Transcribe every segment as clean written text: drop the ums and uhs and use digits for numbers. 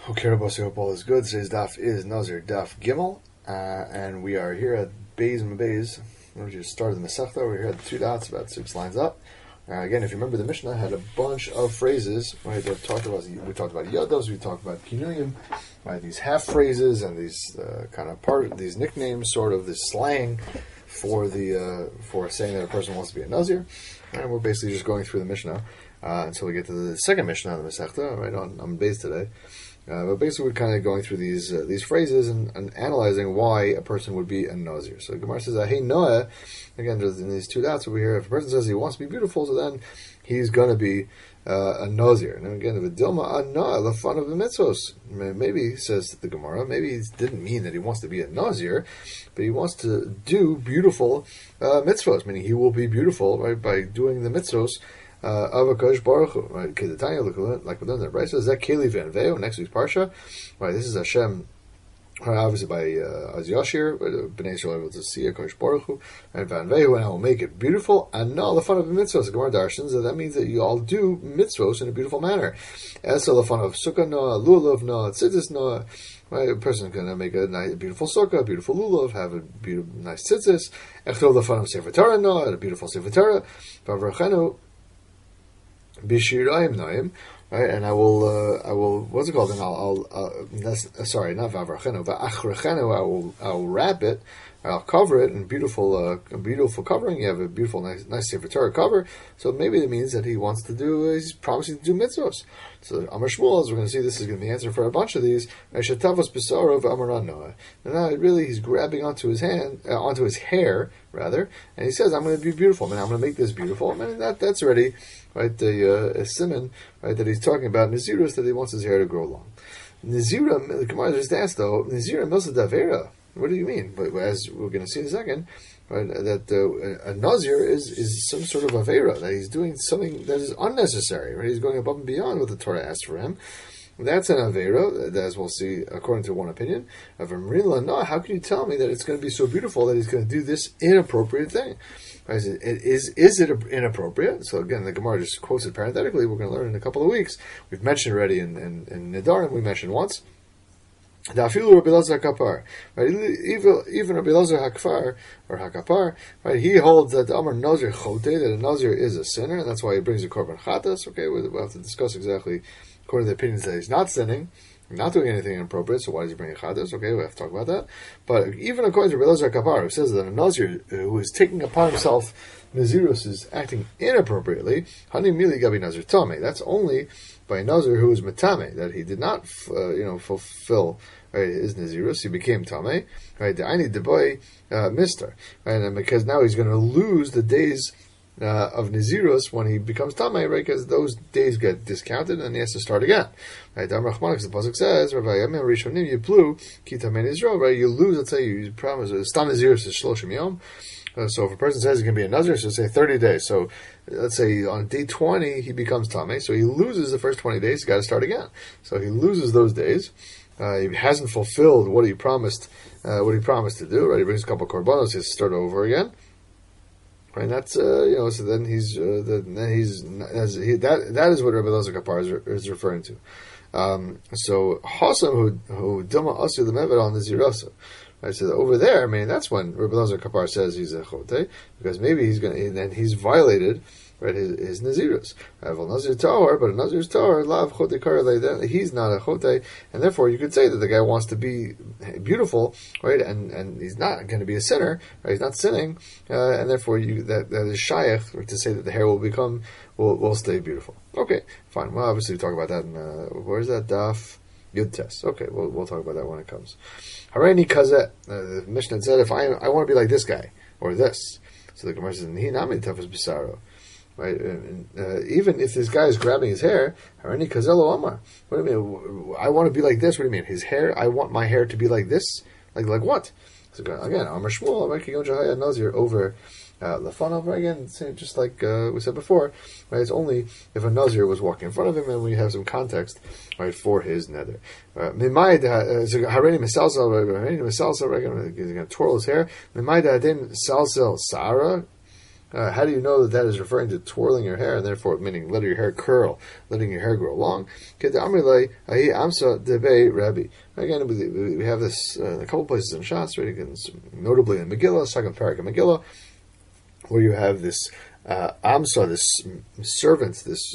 Okay, Rabbi, hope all is good. Today's daf is Nazir Daf Gimel, and we are here at Beis Mabeis. We just started the Masechta. We're here at the two dots, about 6 lines up. Again, if you remember, the Mishnah had a bunch of phrases. Right, that talked about, we talked about yados, we talked about kinuyim, right, these half phrases and these these nicknames, sort of this slang for for saying that a person wants to be a Nazir. And we're basically just going through the Mishnah until we get to the second Mishnah of the Masechta, right on Beis today. But basically, we're kind of going through these phrases and analyzing why a person would be a Nazir. So Gemara says, "Hey Noah," again, there's in these two dots over here. If a person says he wants to be beautiful, so then he's going to be a Nazir. And again, if a Dilma an Noah the fun of the mitzvos, maybe says the Gemara, maybe he didn't mean that he wants to be a Nazir, but he wants to do beautiful mitzvos, meaning he will be beautiful, right, by doing the mitzvos of a Kodesh Baruch Hu, right? Like we learned that, right? So is that Keli V'Anveo, next week's parsha, right? This is Hashem, obviously by Az Yashir, Bnei Yisrael able to see a Kodesh Baruch Hu, and V'Anveo, and I will make it beautiful, and no, the fun of the mitzvos, the Gemara Darshans, so that means that you all do mitzvos in a beautiful manner. And so the fun of Sukkah Noah, Lulav Noah, Tzitzis Noah, right? A person is going to make a nice, beautiful sukkah, a beautiful lulav, have a beautiful, nice tzitzis, Echol the fun of Sefer Torah Noah, and a beautiful Sefer Torah, V'Avrachenu, Bishirayim Naim, right? And I will, what's it called? And sorry, not Vavrachenu, Va'achrachenu, I will wrap it, I'll cover it in beautiful covering. You have a beautiful, nice Sefer Torah cover. So maybe it means that he's promising to do mitzvos. So Amar Shmuel, as we're going to see, this is going to be the answer for a bunch of these. Shetavos B'sarov Amaran Noah. And now really he's grabbing onto his hair, rather, and he says, "I'm going to be beautiful. I'm going to make this beautiful." I mean, that's already, right, a simon, right, that he's talking about Nazirus, that he wants his hair to grow long. Nazira, the Gemara just asked though, Nazira Milsa Davera. What do you mean? But as we're going to see in a second, right, that a Nazir is some sort of avera, that he's doing something that is unnecessary, right? He's going above and beyond what the Torah asked for him. That's an avera, as we'll see, according to one opinion. No, how can you tell me that it's going to be so beautiful that he's going to do this inappropriate thing? Right? Is it inappropriate? So again, the Gemara just quotes it parenthetically. We're going to learn in a couple of weeks. We've mentioned already in Nidarim, we mentioned once. Dafilu Rabbi Elazar Kapar, right? Even Rabbi Elazar Hakfar or Hakapar, right? He holds that the Amar Nazir Chote, that a Nazir is a sinner, and that's why he brings a korban chatas. Okay, we'll have to discuss exactly according to the opinions that he's not sinning, not doing anything inappropriate. So why does he bring a chatas? Okay, we have to talk about that. But even according to Rabbi Elazar Kapar, who says that a Nazir who is taking upon himself Nazirus is acting inappropriately, Hani Mili Gabi Nazir Tame. That's only by a Nazir who is Matame, that he did not, fulfill, right, his Nazirus, he became Tame, right, the Aini Deboy, Mister, right, and because now he's going to lose the days, of Nazirus when he becomes Tame, right, because those days get discounted and he has to start again, right, the Amrachmanik, the Pasuk says, Rabbi Yamim Rishonim Yiplu, Ki Tame Nizro, right, you lose, let's say you promise, Stam Nazirus is Shloshim Yom. So if a person says he can be a Nazir, so say 30 days. So let's say on day 20 he becomes Tameh, so he loses the first 20 days, he's got to start again. So he loses those days. He hasn't fulfilled what he promised to do, right? He brings a couple of korbanos, he has to start over again. Right, and that's so then that is what Rabbi Elazar Kapar is referring to. So Hasam who Dilma Asu the Mevad on the Zirasa. Right, so over there, I mean, that's when Rabbi Elazar Kapar says he's a chote, because maybe he's violated, right, his nazirus. Well, nazir tahor, but a nazir's tahor, lav chote karele, he's not a chote, and therefore you could say that the guy wants to be beautiful, right, and he's not going to be a sinner, right, he's not sinning, and therefore that is shaykh to say that the hair will stay beautiful. Okay, fine. Well, obviously we talk about that in where's that daf? Yud test. Okay, we'll talk about that when it comes. Hareini kazet. The Mishnah said, if I want to be like this guy or this, so the Gemara says, "He nami tafas bisaro." Right? Even if this guy is grabbing his hair, Hareini kazelo amar. What do you mean? I want to be like this. What do you mean? His hair? I want my hair to be like this. Like what? So again, Amar Shmuel, Amar Jahaya Nazir over. Lafanav, again, just like we said before, right? It's only if a Nazir was walking in front of him and we have some context, right, for his nether. Hareini Misalsel, he's going to twirl his hair. Mimaida Adin Salsel Sara, How do you know that is referring to twirling your hair, and therefore meaning letting your hair curl, letting your hair grow long? Again, we have this a couple places in Shas, right? Notably in Megillah, second parak of Megillah, where you have this Amsa, this servant, this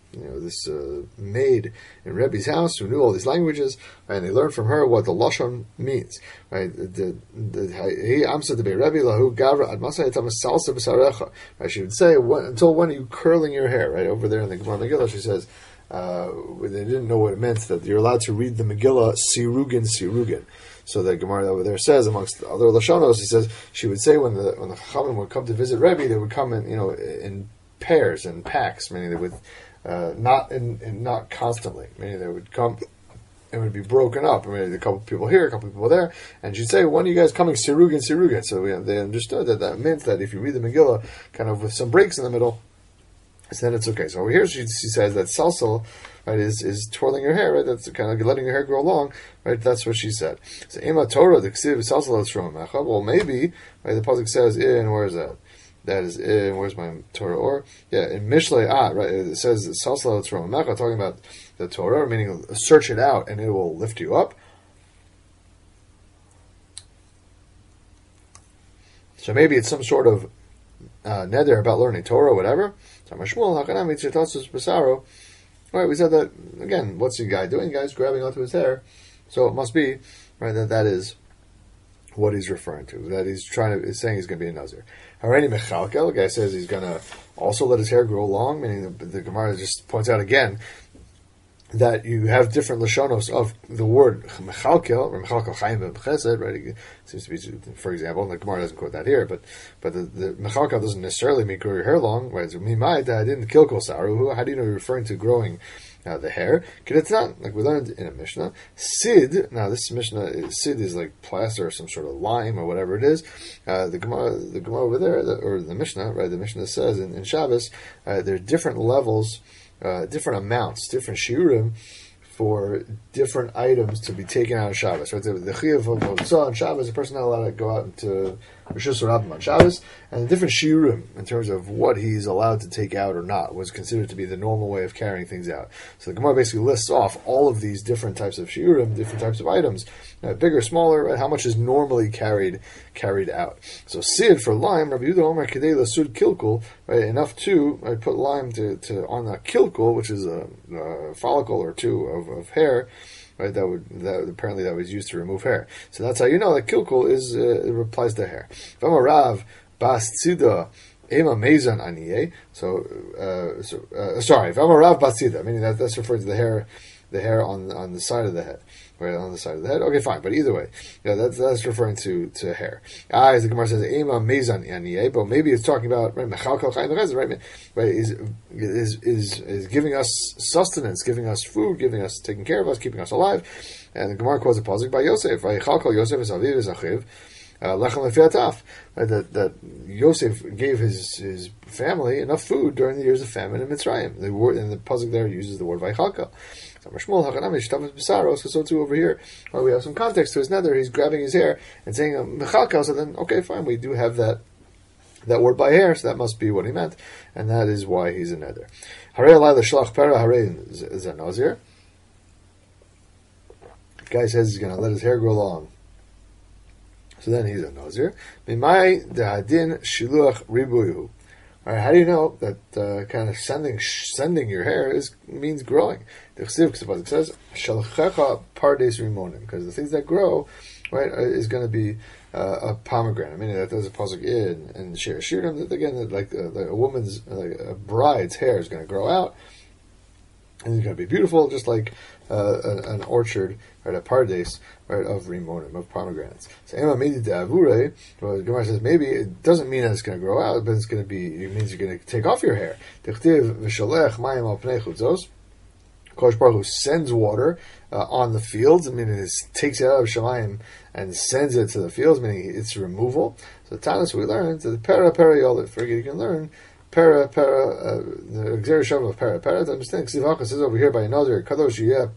maid in Rebbe's house who knew all these languages, and they learned from her what the lashon means. Right? Amsa de Rebbe lahu gavra ad masay salsa b'sarecha. She would say, until when are you curling your hair? Right over there in the Gemara Megillah, she says they didn't know what it meant that you're allowed to read the Megillah sirugin. So the Gemara over there says, amongst the other lashonos, he says she would say when the Chachamim would come to visit Rebbe, they would come in pairs and packs, meaning they would not constantly, meaning they would come. It would be broken up. I mean, a couple people here, a couple people there, and she'd say, "When are you guys coming?" Sirugin. So they understood that meant that if you read the Megillah kind of with some breaks in the middle, so then it's okay. So over here she says that salsal, right, is twirling your hair, right? That's kind of letting your hair grow long, right? That's what she said. So Ema Torah the ksiv salsal l'shromecha. Well, maybe right, the pasuk says in where is that? That is in where's my Torah or in Mishlei right? It says salsal l'shromecha, talking about the Torah, meaning search it out and it will lift you up. So maybe it's some sort of neder about learning Torah or whatever. Right, we said that again. What's the guy doing? The guy's grabbing onto his hair, so it must be right that is what he's referring to. That he's saying he's going to be a nazir. Hareni mechalkel. The guy says he's going to also let his hair grow long. Meaning the Gemara just points out again that you have different lashonos of the word mechalkel or mechalkel chayim b'chesed. Right? It seems to be, for example, and the Gemara doesn't quote that here, but the mechalkel doesn't necessarily mean grow your hair long. Right? So mimai that didn't kilkol saru. How do you know you're referring to growing the hair? Because it's not like we learned in a Mishnah. Sid. Now this Mishnah sid is like plaster or some sort of lime or whatever it is. The Gemara over there, or the Mishnah, right? The Mishnah says in Shabbos there are different levels. Different amounts, different shiurim for different items to be taken out of Shabbos. Right? The chiyuv of Motzah on Shabbos, a person not allowed to go out into Rishus Rabbim on Shabbos, and the different shiurim in terms of what he's allowed to take out or not was considered to be the normal way of carrying things out. So the Gemara basically lists off all of these different types of shiurim, different types of items, bigger, smaller, right? How much is normally carried out. So sid for lime, Rabbi Yehuda Omer Kedei Lasud Kilkul, right? Enough to put lime to on a kilkul, which is a follicle or two of hair. Right, that was used to remove hair. So that's how you know that kilkul it applies to hair. V'amarav bas tzida ema mezan aniye. Sorry, v'amarav bas tzida, meaning that's referring to the hair on the side of the head. Right on the side of the head. Okay, fine. But either way, that's referring to hair. As the Gemara says, "Ema mezan aniye," but maybe it's talking about right. Is giving us sustenance, giving us food, taking care of us, keeping us alive. And the Gemara quotes a pasuk by Yosef. Yosef is aviv is achiv. Lechem lefiataf. That Yosef gave his family enough food during the years of famine in Mitzrayim. And the pasuk there uses the word vaychalka. So too over here, where we have some context to his nether, he's grabbing his hair and saying mechalka. So then, okay, fine, we do have that word by hair, so that must be what he meant, and that is why he's a nether. Harei alai l'shlach pera harei is a nazir. The guy says he's going to let his hair grow long, so then he's a nazir. Mimai dehadin shiluach ribuyu. All right, how do you know that kind of sending your hair means growing? The Chesiv says shalchecha pardes rimonim, because the things that grow, right, is going to be a pomegranate. I mean, there's a pasuk in Shir Shirim that again, like a woman's, like a bride's hair is going to grow out, and it's going to be beautiful, just like an orchard, right, a pardes, right, of rimonim, of pomegranates. So Ema Midi de Avure, well, the Gemara says maybe it doesn't mean that it's going to grow out, but it means you're going to take off your hair. Techtiv v'shalech mayim al pnei chutzos. Kodesh Baruch Hu sends water on the fields, meaning it takes it out of Shemayim and sends it to the fields, meaning it's removal. So Tanis we learned that the para yolet. Forget you can learn the Xer Shav of para to understand. Ksivaka says over here by another Kadosh Yeh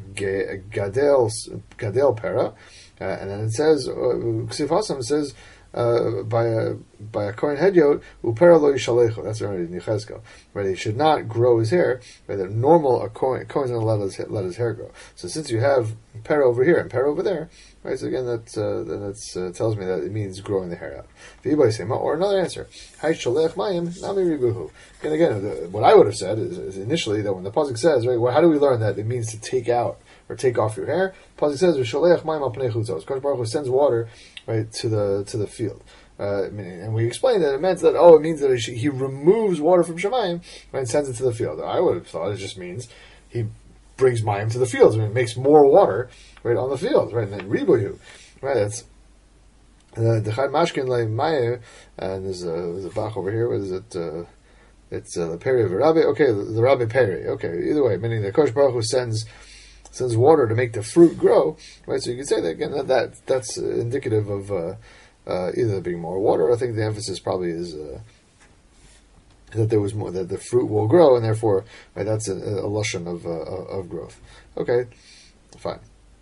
Gadel para, and then it says Ksiv Hasam says by a Kohen Hedyot, upera lo yishalecho. That's already in Yechezkel. Right? He should not grow his hair. Right? A normal Kohen's going to let his hair grow. So since you have pera over here and pera over there, right? So again, that tells me that it means growing the hair out. Or another answer, Hay shalech mayim nami ribuhu. And again, what I would have said is initially that when the pasuk says, right, well, how do we learn that it means to take out or take off your hair? The pasuk says, "V'sholech mayim al pnei chutzos." Kadosh Baruch Hu sends water, right, to the field. And we explained that it meant that it means that he removes water from Shemayim and sends it to the field. I would have thought it just means he brings mayim to the fields and it makes more water, right, on the field, right, and then ribuyu, right. That's the Chad Mashkin le Maya, and there's a Bach over here. What is it? It's the Peri of Rabbi. Okay, the Rabbi Peri. Okay, either way, meaning the Kosh Baruch Hu sends water to make the fruit grow. Right, so you can say that again. That's indicative of either there being more water. I think the emphasis probably is that there was more, that the fruit will grow, and therefore, right, that's a lashon of growth. Okay, fine.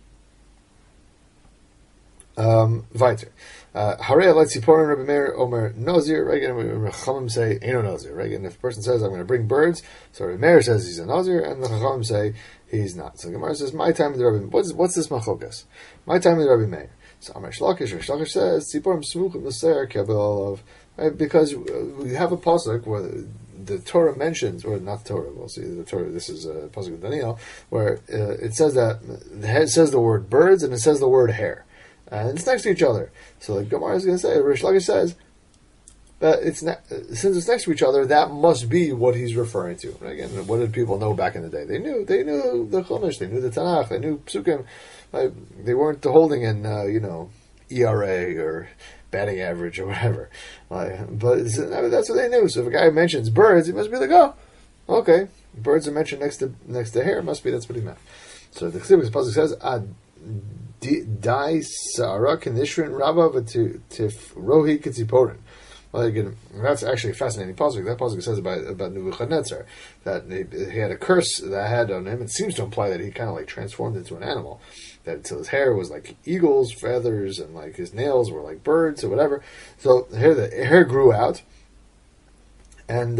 Weiter. Harei let's see. Rabbi Meir Omer Nazir. Right, and Chachamim say Eino Nazir. Right, and if a person says I'm going to bring birds, so Rabbi Meir says he's a Nazir, and the Chachamim say he's not. So the Gemara says my time with the Rabbi. What's this machokas? My time with the Rabbi Meir. So Amar Shlakish says Tziporim Smuchim L'Seir Kebel Olav. Right, because we have a pasuk where the Torah mentions, or not the Torah, we'll see the Torah. This is a pasuk of Daniel, where it says that it says the word birds and it says the word hair. And it's next to each other. So the Gemara is going to say, Rish Lakish says that since it's next to each other, that must be what he's referring to. And again, what did people know back in the day? They knew the Chumash, they knew the Tanakh, they knew Psukim. They weren't holding in, ERA or batting average or whatever. But that's what they knew. So if a guy mentions birds, he must be like, oh, okay, birds are mentioned next to hair. Must be that's what he meant. So the Pasuk says, Dai Sara Kanishrin Rabba Tif Rohi Kitziporin. Well, again, that's actually a fascinating pasuk. That pasuk says about Nebuchadnezzar that he had a curse that had on him. It seems to imply that he kind of like transformed into an animal. That until his hair was like eagles' feathers and like his nails were like birds or whatever. So the hair grew out and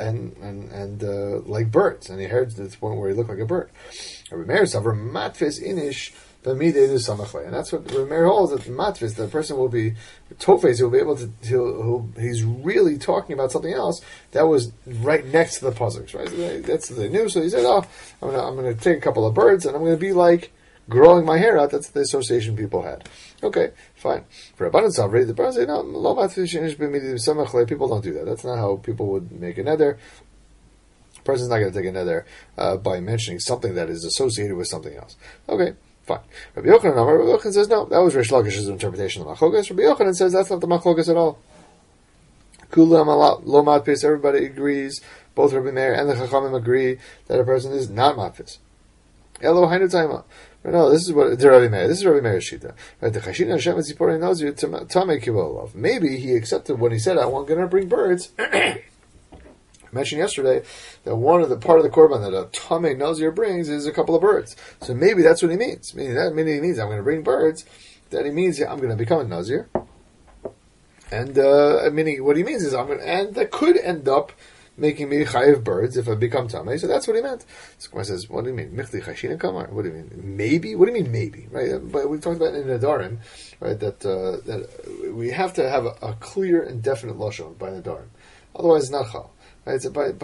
like birds, and he haired to the point where he looked like a bird. Rabbi Meir Savar Matfis Inish. And that's what Rameir holds, that matvis, the person will be tofes, he'll be able to, he's really talking about something else that was right next to the pasuk, right? So that's what they knew. So he said, I'm going to take a couple of birds and I'm going to be like growing my hair out. That's the association people had. Okay, fine. For Rabbanan Savri, the Rabbanan say, no, lo matfish inish b'midi samachle. People don't do that. That's not how people would make a neder. The person's not going to take a neder by mentioning something that is associated with something else. Okay. Fine. Rabbi Yochanan says no. That was Rish Lakish's interpretation of the machlokas. Rabbi Yochanan says that's not the machlokas at all. Kulam lo matpis. Everybody agrees. Both Rabbi Meir and the Chachamim agree that a person is not matpis. Elo hainu taima. No, this is what the Rabbi Meir. This is Rabbi Meir's shita. Right? The Chashin Hashem Tzipori Nazir Tamei Kivolov. Maybe he accepted when he said, "I'm going to bring birds." I mentioned yesterday that part of the korban that a Tamei Nazir brings is a couple of birds. So maybe that's what he means. Meaning he means I'm going to bring birds. That he means I'm going to become a Nazir. And meaning what he means is and that could end up making me chayiv birds if I become Tamei. So that's what he meant. So Gemara says, what do you mean? Michli chashin kamar? What do you mean? Maybe? What do you mean maybe? Right? But we talked about in Nadarim, right? That we have to have a clear and definite lashon by Nadarim. Otherwise, it's not chal. Right, so by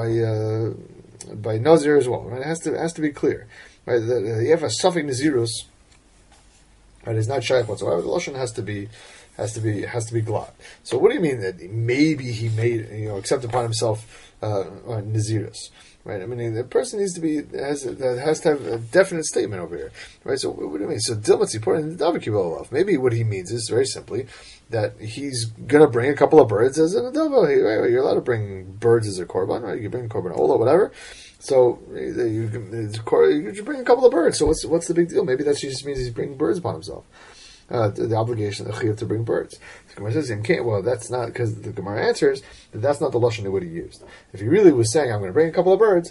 Nazir as well. Right, it has to be clear. Right, you have a suffix Nazirus. Right, it's not shaykh whatsoever. The lashon has to be glad. So what do you mean that maybe he made accept upon himself Nazirus? Right, I mean the person needs to has to have a definite statement over here. Right, so what do you mean? So Dilmat's important. Maybe what he means is very simply that he's going to bring a couple of birds as an adava. You're allowed to bring birds as a korban, right? You can bring korban ola, whatever. So you can bring a couple of birds. So what's the big deal? Maybe that just means he's bringing birds upon himself. The obligation, the chiyuv to bring birds. The Gemara says, well, that's not, because the Gemara answers that that's not the lashon that would he used. If he really was saying, I'm going to bring a couple of birds,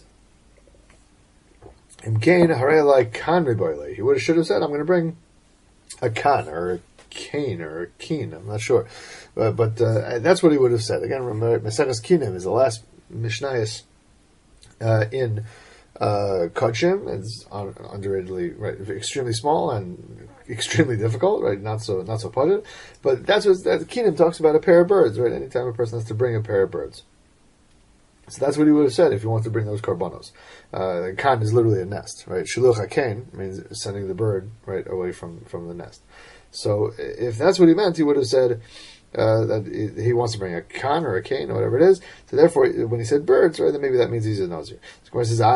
he should have said, I'm going to bring a kan, or a Kane or Keen, I'm not sure. But that's what he would have said. Again, remember, Maseches Kinim is the last Mishnayos in Kodshim. It's underratedly, right, extremely small and extremely difficult, right? Not so pudget. But that's what Kinim talks about, a pair of birds, right? Anytime a person has to bring a pair of birds. So that's what he would have said if he wanted to bring those korbanos. Kan is literally a nest, right? Shiluch haken means sending the bird right away from the nest. So if that's what he meant, he would have said that he wants to bring a kan or a cane or whatever it is. So therefore, when he said birds, right, then maybe that means he's a nazir. So Gemara says,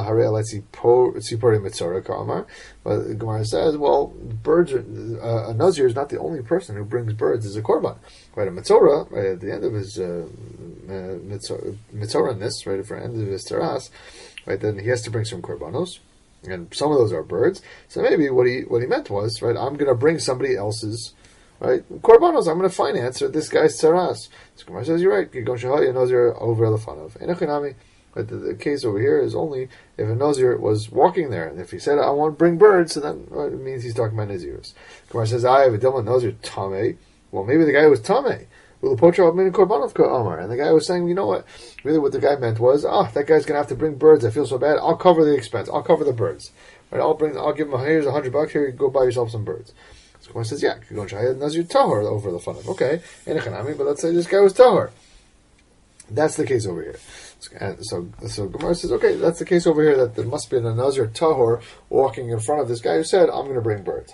but the Gemara says, well, birds are, a nazir is not the only person who brings birds as a korban. Right, a mitzorah, right, at the end of his mitzorah-ness, right, at the end of his teras, right, then he has to bring some korbanos. And some of those are birds. So maybe what he meant was, right, I'm going to bring somebody else's, right, korbanos. I'm going to finance this guy's tzaras. So Gemara says, you're right. Over lefanov. Enochinami. Right, the case over here is only if a nazir was walking there, and if he said, "I want to bring birds," so then right, it means he's talking about naziros. Gemara says, "I have a dilma nazir tamei." Well, maybe the guy was tamei. And the guy was saying, you know what? Really, what the guy meant was, that guy's going to have to bring birds. I feel so bad. I'll cover the expense. I'll cover the birds. Right? I'll give him here's $100. Here, you go buy yourself some birds. So Gemara says, yeah, you go and Nazir tahor over the fun of. Okay, but let's say this guy was tahor. That's the case over here. So Gemara says, okay, that's the case over here. That there must be a Nazir tahor walking in front of this guy who said, I'm going to bring birds.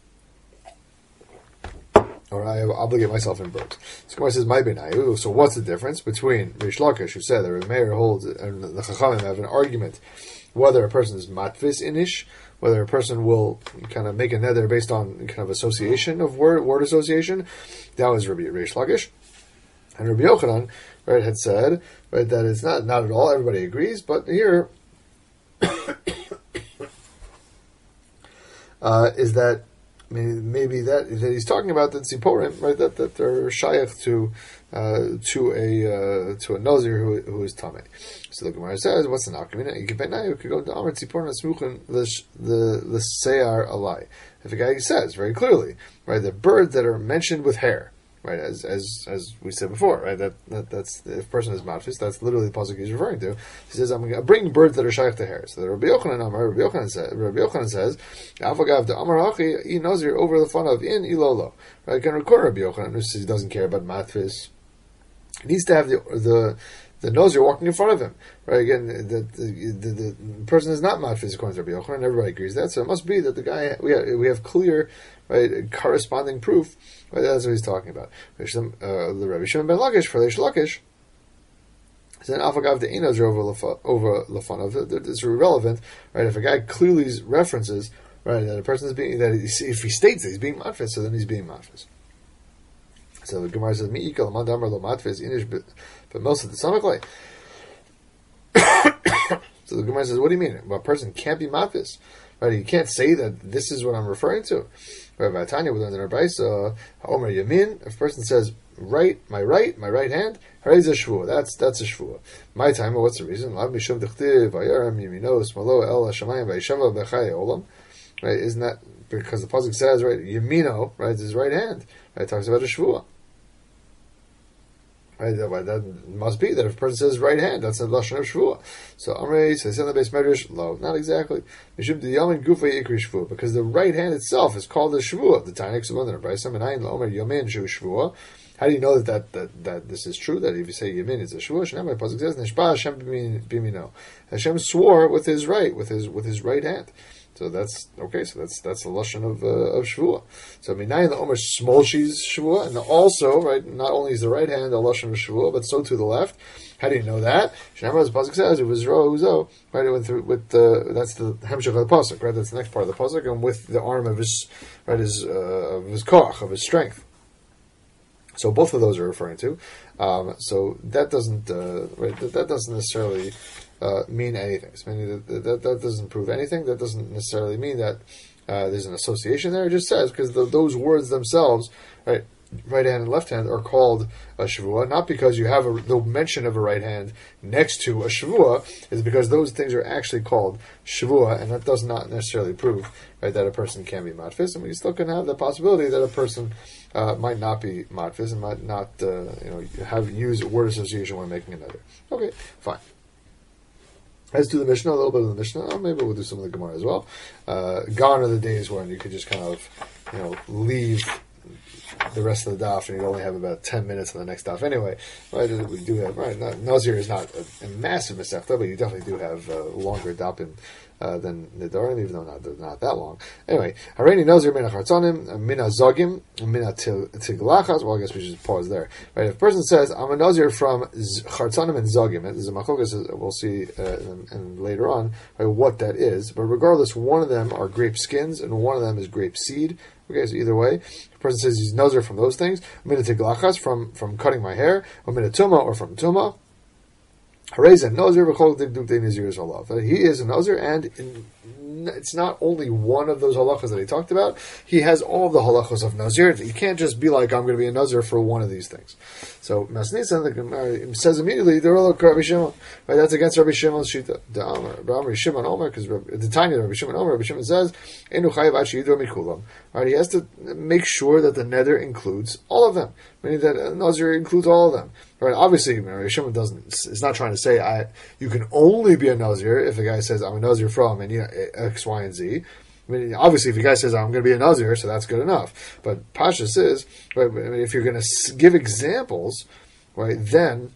Or I obligate myself in birds. So Gemara says, "My benayu." So what's the difference between Rish Lakish, who said that Reb Meir holds, and the Chachamim have an argument whether a person is matvis inish, whether a person will kind of make a nether based on kind of association of word association. That was Rish Lakish, and Rabbi Yochanan, right, had said, right, that it's not at all. Everybody agrees, but here is that. Maybe that he's talking about the tziporim, right? That they're shayach to a nazir who is tamei. So the Gemara says, "What's the nakamina? You could go to Amar tziporim smuchen the seyar alai." If a guy says very clearly, right, the birds that are mentioned with hair, right, as we said before, right, that's if a person is matfis, that's literally the pasuk he's referring to. He says, I'm going to bring birds that are shaykh to hair. So the Rabbi Yochanan says, Avagav the Amar Hachi I Nazir over the fun of in Ilolo. Right, can record Rabbi Yochanan who says he doesn't care about matfis. He needs to have the Nazir walking in front of him. Right, again, the person is not matfis according to Rabbi Yochanan. Everybody agrees that. So it must be that the guy we have clear, right, corresponding proof. Right, that's what he's talking about. The Rabbi Shimon ben Lakish for Reish Lakish said, "Afagav the Nazir over Lafanov." It's irrelevant, right? If a guy clearly references, right, that a person is being if he states that he's being matfis, so then he's being matfis. So the Gemara says, "Mi ikal madamar lo matfis inish but most of the samaklay." So the Gemara says, "What do you mean? Well, a person can't be matfis, right? You can't say that this is what I'm referring to." Rabbi Tanya, we learned in our Brisa, Omer Yamin. If a person says my right hand, Harayz a shvua. That's a shvua. My time. What's the reason? Lav mishum dechtiv vayaram yamino smalo el hashamayim vayishava bechayei olam. Right? Isn't that because the pasuk says right yamino, right, is his right hand. Right? It talks about a shvua. Right, that must be that if a person says right hand, that's a lashon of shvua. So Amrei says in the base medrash, lo, not exactly. Mishum the yamin gufay ikri shvua, because the right hand itself is called the shvua. The Tanakh Suman and Brisa Menayin Omer Yamin Shu Shvua. How do you know that this is true? That if you say Yamin, it's a shvua. Shnei pasuk says Nishba Hashem b'mino. Hashem swore with his right hand. So that's okay. So that's the lashon of shvua. So minayin the omer smolshi's shvua, and also right, not only is the right hand a lashon of shvua, but so to the left. How do you know that? Shnei pasuk says it was rozo. Right, it went through with that's the hemshech of the pasuk. Right, that's the next part of the pasuk, and with the arm of his of his koach, of his strength. So both of those are referring to. So that doesn't that doesn't necessarily mean anything. So meaning that doesn't prove anything. That doesn't necessarily mean that there's an association there. It just says because those words themselves, right, right hand and left hand are called a shavua, not because you have the mention of a right hand next to a shavua, is because those things are actually called shavua, and that does not necessarily prove, right, that a person can be matfis, and we still can have the possibility that a person might not be matfis and might not use word association when making another. Okay, fine. Let's do the Mishnah, a little bit of the Mishnah. Maybe we'll do some of the Gemara as well. Gone are the days when you could just kind of, leave the rest of the daf and you'd only have about 10 minutes on the next daf anyway. Right? We do have, right, Nazir is not a massive Masechta, but you definitely do have longer dafim than Nidarim, even though they're not that long. Anyway, Hareini Nazir mina chartzanim, mina zogim, mina tiglachas. Well, I guess we should pause there. Right? If a person says, I'm a Nazir from chartzanim and zogim, there's a machokas, we'll see and later on, right, what that is. But regardless, one of them are grape skins and one of them is grape seed. Okay, so either way, if a person says he's Nazir from those things, mina tiglachas, from cutting my hair, or mina tuma, or from tuma, he is a Nazir, and it's not only one of those halachas that he talked about. He has all of the halachas of Nazir. You can't just be like, I'm going to be a Nazir for one of these things. So Masnisan, the Gemara says immediately, they're all Rabbi Shimon. Right, that's against Rabbi Shimon's shita. Rabbi Shimon Omer, because the Tanya Rabbi Shimon Omer, Rabbi Shimon says, Enu chayav achiyidu mikulam. Right, he has to make sure that the neder includes all of them, meaning that a Nazir includes all of them. Right, obviously, Rabbi Shimon is not trying to say you can only be a Nazir if a guy says I'm a Nazir from and X, Y, and Z. I mean, obviously, if a guy says I'm going to be a Nazir, so that's good enough. But Pasha says, right, if you're going to give examples, right, then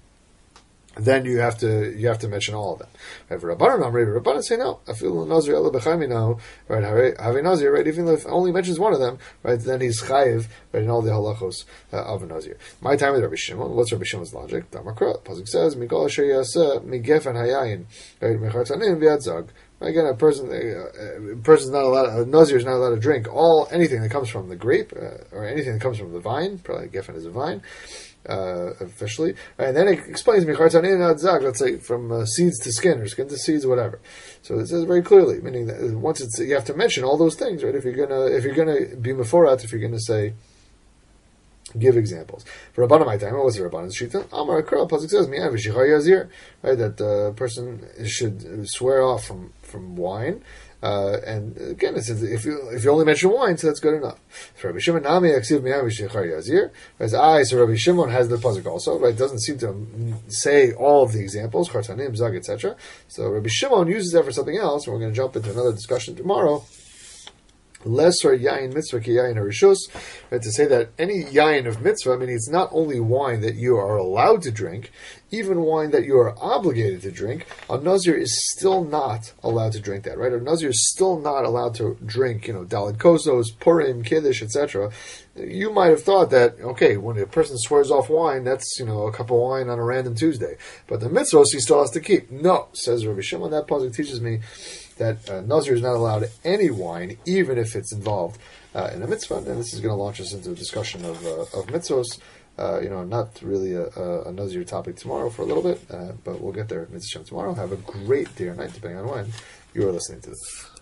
you have to mention all of them. Right, for Rabbanan say no. I feel Nazir ela b'chaymi now. Right, have a Nazir. Right, even if only mentions one of them, right, then he's chayiv, right, in all the halachos of a Nazir. My time with Rabbi Shimon. What's Rabbi Shimon's logic? Damakra. Pasuk says, "Mikol asher yaseh migefen hayayin, right, mechartanim v'yadzag." Again, a person's not allowed. A Nazir is not allowed to drink anything that comes from the grape or anything that comes from the vine. Probably gefen is a vine. Officially, and then it explains let's say from seeds to skin or skin to seeds, whatever. So it says very clearly, meaning that once you have to mention all those things, right? If you're gonna be meforat, if you're gonna say, give examples. For Rabbanan, my time, what's the Rabbanan's shita? Amar Akra, pasuk says, "Mi'av v'shichar yazir," right? That the person should swear off from wine. And again, it says if you only mention wine, so that's good enough. For Rabbi Shimon, Nami Aksiv Mi'av v'shichar yazir. So Rabbi Shimon has the pasuk also, right? It doesn't seem to say all of the examples, chartanim, zag, etc. So Rabbi Shimon uses that for something else, and we're going to jump into another discussion tomorrow. Lesser yain mitzvah ki yain harishus, right? To say that any yain of mitzvah, I mean, it's not only wine that you are allowed to drink, even wine that you are obligated to drink. A Nazir is still not allowed to drink that, right? A Nazir is still not allowed to drink, Daled Kosos, Purim, Kiddush, etc. You might have thought that, okay, when a person swears off wine, that's, a cup of wine on a random Tuesday. But the mitzvahs he still has to keep. No, says Rabbi Shimon, that pasuk teaches me that Nazir is not allowed any wine, even if it's involved in a mitzvah. And this is going to launch us into a discussion of mitzvahs. Not really a Nazir topic tomorrow for a little bit, but we'll get there. Mitzvah tomorrow. Have a great day or night, depending on when you are listening to this.